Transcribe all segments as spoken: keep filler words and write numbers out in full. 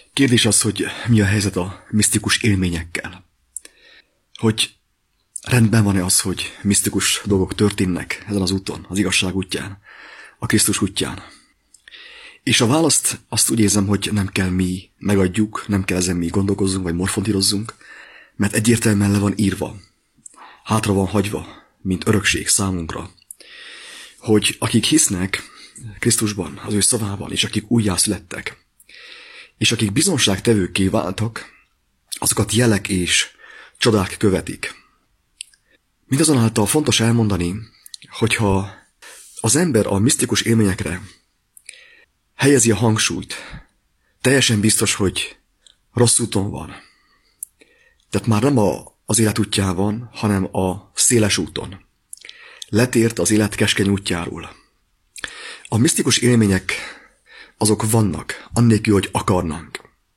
Kérdés az, hogy mi a helyzet a misztikus élményekkel. Hogy rendben van-e az, hogy misztikus dolgok történnek ezen az úton, az igazság útján, a Krisztus útján. És a választ azt úgy érzem, hogy nem kell mi megadjuk, nem kell ezen mi gondolkozzunk, vagy morfontírozzunk, mert egyértelműen le van írva, hátra van hagyva, mint örökség számunkra, hogy akik hisznek Krisztusban, az ő szavában, és akik újjászülettek, és akik bizonságtevőkké váltak, azokat jelek és csodák követik. Mindazonáltal fontos elmondani, hogyha az ember a misztikus élményekre helyezi a hangsúlyt, teljesen biztos, hogy rossz úton van. Tehát már nem a, az élet útján, hanem a széles úton. Letért az élet keskeny útjáról. A misztikus élmények azok vannak, annélkül, hogy akarnánk.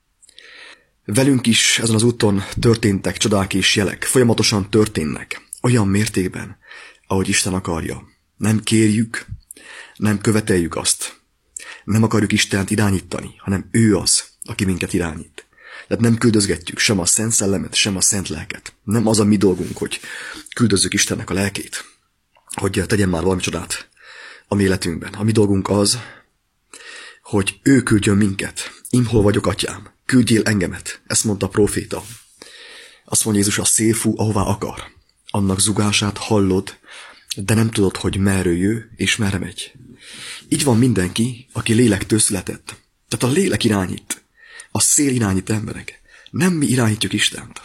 Velünk is ezen az úton történtek csodák és jelek, folyamatosan történnek, olyan mértékben, ahogy Isten akarja. Nem kérjük, nem követeljük azt. Nem akarjuk Istent irányítani, hanem ő az, aki minket irányít. Tehát nem küldözgetjük sem a Szent Szellemet, sem a Szent Lelket. Nem az a mi dolgunk, hogy küldözzük Istennek a lelkét, hogy tegyen már valami csodát a mi életünkben. A mi dolgunk az, hogy ő küldjön minket. Im hol vagyok, atyám, küldjél engemet. Ezt mondta a próféta. Azt mondja Jézus, a szél fúj, ahová akar. Annak zugását hallod, de nem tudod, hogy merről jő és merre megy. Így van mindenki, aki lélektől született. Tehát a lélek irányít. A szél irányít emberek. Nem mi irányítjuk Istent.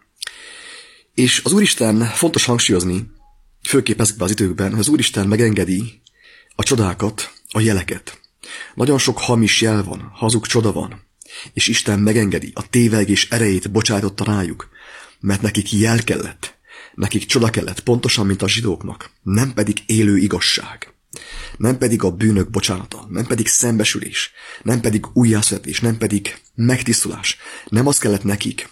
És az Úristen, fontos hangsúlyozni, főképp ezekben az időkben, hogy az Úristen megengedi a csodákat, a jeleket. Nagyon sok hamis jel van, hazug csoda van, és Isten megengedi, a tévegés erejét bocsájtotta rájuk, mert nekik jel kellett, nekik csoda kellett, pontosan, mint a zsidóknak, nem pedig élő igazság, nem pedig a bűnök bocsánata, nem pedig szembesülés, nem pedig újjászületés, nem pedig megtisztulás, nem az kellett nekik,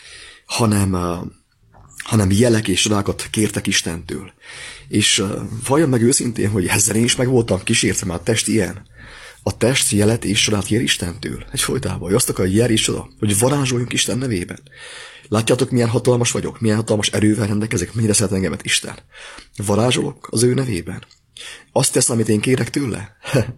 hanem, uh, hanem jelek és csodákat kértek Istentől. És uh, valljam meg őszintén, hogy ezzel én is meg voltam kísértve, már a test ilyen. A test jelet és csodát kér Istentől. Egy folytában, hogy azt akar, jel és csoda, hogy varázsoljunk Isten nevében. Látjátok, milyen hatalmas vagyok, milyen hatalmas erővel rendelkezek, mennyire szeret engemet Isten. Varázsolok az ő nevében. Azt tesz, amit én kérek tőle?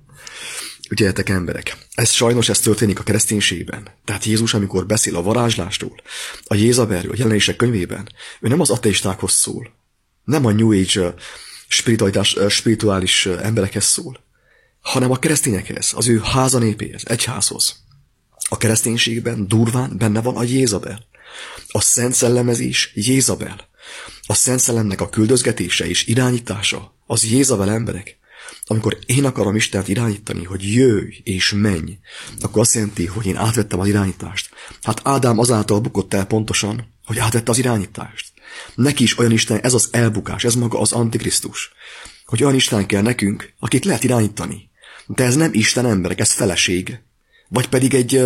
Ügyeljetek, emberek. Ez sajnos ez történik a kereszténységben. Tehát Jézus, amikor beszél a varázslásról, a Jézabelről, a jelenések könyvében, ő nem az ateistákhoz szól. Nem a New Age spirituális, spirituális emberekhez szól, hanem a keresztényekhez, az ő házanépéhez, egyházhoz. A kereszténységben durván benne van a Jézabel. A Szent Szellemezés Jézabel. A Szent Szellemnek a küldözgetése és irányítása az Jézabel, emberek. Amikor én akarom Istent irányítani, hogy jöjj és menj, akkor azt jelenti, hogy én átvettem az irányítást. Hát Ádám azáltal bukott el pontosan, hogy átvette az irányítást. Neki is olyan Isten, ez az elbukás, ez maga az Antikrisztus. Hogy olyan Isten kell nekünk, akit lehet irányítani. De ez nem Isten, emberek, ez feleség. Vagy pedig egy,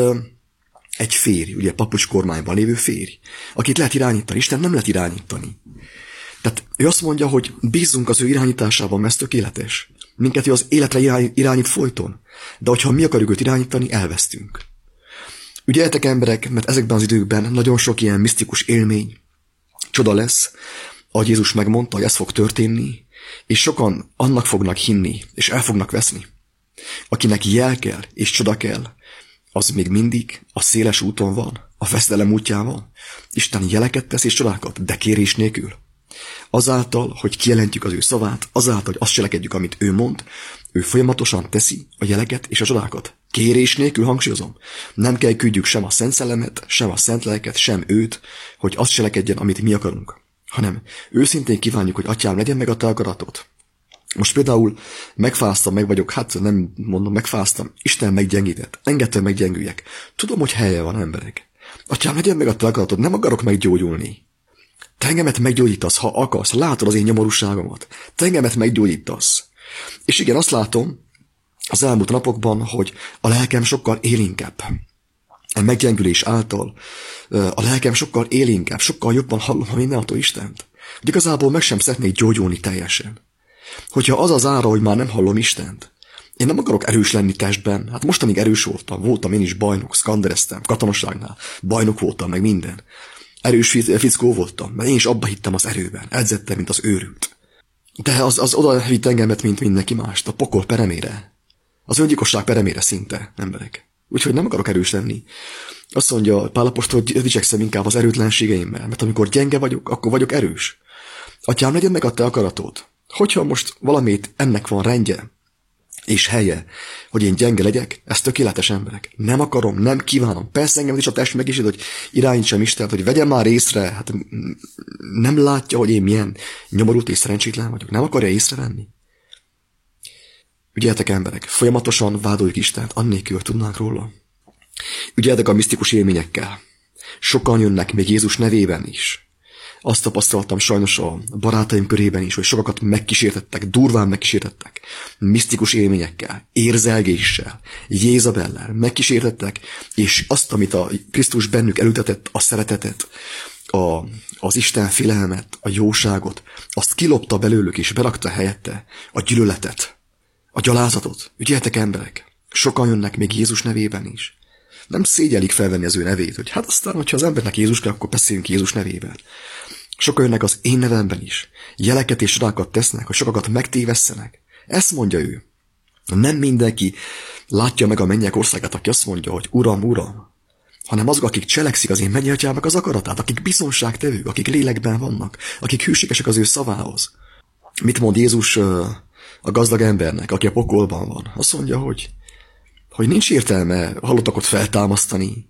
egy férj, ugye papucs kormányban lévő férj, akit lehet irányítani. Isten nem lehet irányítani. Tehát ő azt mondja, hogy bízzunk az ő irányításában, mert ez tökéletes. Minket ő az életre irányít folyton. De hogyha mi akarjuk őt irányítani, elvesztünk. Ügyeljetek, emberek, mert ezekben az időkben nagyon sok ilyen misztikus élmény, csoda lesz, ahogy Jézus megmondta, hogy ez fog történni, és sokan annak fognak hinni, és el fognak veszni. Akinek jel kell, és csoda kell, az még mindig a széles úton van, a veszedelem útján van. Isten jeleket tesz és csodákat, de kérés nélkül. Azáltal, hogy kijelentjük az ő szavát, azáltal, hogy azt cselekedjük, amit ő mond, ő folyamatosan teszi a jeleket és a csodákat. Kérés nélkül, hangsúlyozom. Nem kell küldjük sem a Szent Szellemet, sem a Szent Lelket, sem őt, hogy azt cselekedjen, amit mi akarunk. Hanem őszintén kívánjuk, hogy atyám, legyen meg a te akaratod. Most például megfáztam, meg vagyok, hát nem mondom, megfáztam, Isten meggyengített, engedte, hogy meggyengüljek. Tudom, hogy helye van, emberek. Atyám, legyen meg a te akaratod, nem akarok meggyógyulni. Te engemet meggyógyítasz, ha akarsz, látod az én nyomorúságomat. Te engemet meggyógyítasz. És igen, azt látom az elmúlt napokban, hogy a lelkem sokkal élénkebb. A meggyengülés által a lelkem sokkal élénkebb, sokkal jobban hallom a mindenható Istent. Hogy igazából meg sem szeretnék gyógyulni teljesen. Hogyha az az ára, hogy már nem hallom Istent, Én nem akarok erős lenni testben. Hát mostanig erős voltam. Voltam én is bajnok, szkandereztem, katonaságnál. Bajnok voltam, meg minden. Erős fickó voltam, mert én is abba hittem az erőben. Edzettem, mint az őrült. De az, az oda vitt engemet, mint mindenki mást. A pokol peremére. Az öngyilkosság peremére szinte, emberek. Úgyhogy nem akarok erős lenni. Azt mondja Pál apostol, hogy dicsekszem inkább az erőtlenségeimmel, mert amikor gyenge vagyok, akkor vagyok erős. Atyám, legyen meg a te akaratod. Hogyha most valamit ennek van rendje és helye, hogy én gyenge legyek, ez tökéletes, emberek. Nem akarom, nem kívánom. Persze engem is a test megísít, hogy irányítsam Istent, hogy vegyen már észre. Hát nem látja, hogy én milyen nyomorult és szerencsétlen vagyok. Nem akarja észrevenni. Ügyeljetek, emberek, folyamatosan vádoljuk Istent, annélkül tudnánk róla. Ügyeljetek a misztikus élményekkel. Sokan jönnek még Jézus nevében is. Azt tapasztaltam sajnos a barátaim körében is, hogy sokakat megkísértettek, durván megkísértettek, misztikus élményekkel, érzelgéssel, Jézabellel megkísértettek, és azt, amit a Krisztus bennük elültetett, a szeretetet, a, az Isten félelmet, a jóságot, azt kilopta belőlük, és berakta helyette a gyűlöletet, a gyalázatot. Ügyeljetek, emberek, sokan jönnek még Jézus nevében is. Nem szégyelik felvenni az ő nevét, hogy hát aztán, hogyha az embernek Jézus kell, akkor beszéljünk Jézus nevében. Sokan jönnek az én nevemben is. Jeleket és rákat tesznek, hogy sokakat megtévesszenek. Ezt mondja ő. Nem mindenki látja meg a mennyek országát, aki azt mondja, hogy Uram, Uram, hanem azok, akik cselekszik az én mennyi atyámnak az akaratát, akik bizonságtevők, akik lélekben vannak, akik hűségesek az ő szavához. Mit mond Jézus a gazdag embernek, aki a pokolban van? Azt mondja, hogy, hogy nincs értelme halottakot feltámasztani.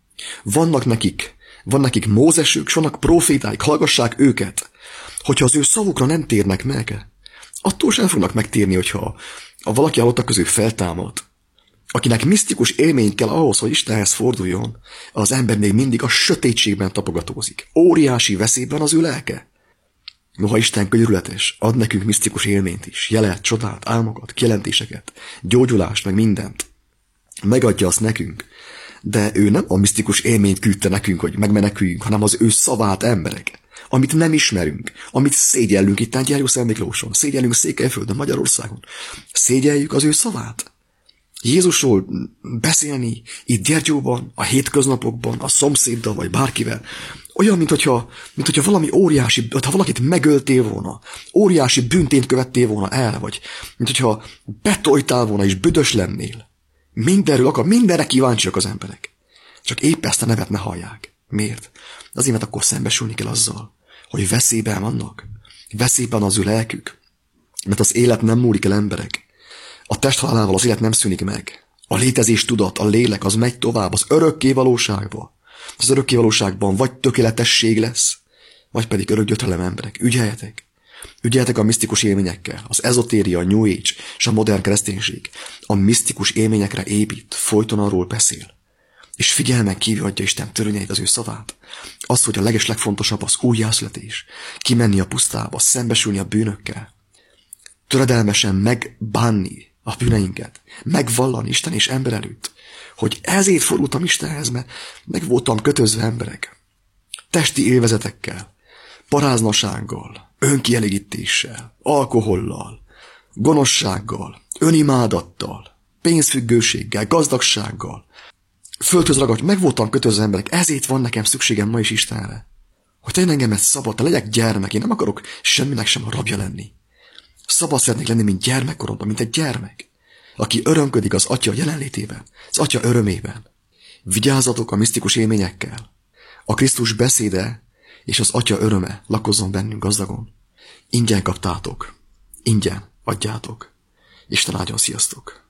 Vannak nekik Van nekik Mózesük, és vannak profétáik, hallgassák őket. Hogyha az ő szavukra nem térnek meg, attól sem fognak megtérni, hogyha a valaki halottak közül feltámad. Akinek misztikus élmény kell ahhoz, hogy Istenhez forduljon, az ember még mindig a sötétségben tapogatózik. Óriási veszélyben az ő lelke. Noha Isten könyörületes, ad nekünk misztikus élményt is, jelet, csodát, álmokat, kijelentéseket, gyógyulást, meg mindent. Megadja azt nekünk. De ő nem a misztikus élményt küldte nekünk, hogy megmeneküljünk, hanem az ő szavát, emberek, amit nem ismerünk, amit szégyellünk itt Gyergyószent Miklóson, szégyellünk Székelyföldön, Magyarországon. Szégyeljük az ő szavát. Jézusról beszélni itt Gyergyóban, a hétköznapokban, a szomszéddal vagy bárkivel, olyan, mint hogyha, mint hogyha valami óriási, ha valakit megöltél volna, óriási bűntényt követtél volna el, vagy mint hogyha betojtál volna és büdös lennél. Mindenről akar, mindenre kíváncsiak az emberek. Csak épp ezt a nevet ne hallják. Miért? Azért, mert akkor szembesülni kell azzal, hogy veszélyben vannak. Veszélyben az ő lelkük. Mert az élet nem múlik el, emberek. A test halálával az élet nem szűnik meg. A létezés tudat, a lélek, az megy tovább az örökké valóságba. Az örökké valóságban vagy tökéletesség lesz, vagy pedig örök gyötrelem, emberek. Ügyeljetek. Ügyeljetek a misztikus élményekkel. Az ezotéria, a New Age és a modern kereszténység a misztikus élményekre épít, folyton arról beszél. És figyelmen kívül adja Isten törvényeit, az ő szavát. Az, hogy a leges legfontosabb az újjászületés. Kimenni a pusztába, szembesülni a bűnökkel. Töredelmesen megbánni a bűneinket. Megvallani Isten és ember előtt. Hogy ezért fordultam Istenhez, mert meg voltam kötözve, emberek. Testi élvezetekkel, paráznasággal, önkielégítéssel, alkohollal, gonoszsággal, önimádattal, pénzfüggőséggel, gazdagsággal, földhöz ragadt, meg voltam kötözve, emberek, ezért van nekem szükségem ma is Istenre. Hogy tegyen engemet szabad, legyek gyermek, én nem akarok semminek sem a rabja lenni. Szabad szeretnék lenni, mint gyermekkoromban, mint egy gyermek, aki örömködik az Atya jelenlétében, az Atya örömében. Vigyázzatok a misztikus élményekkel. A Krisztus beszéde és az Atya öröme lakozzon bennünk gazdagon. Ingyen kaptátok, ingyen adjátok. Isten áldjon, sziasztok!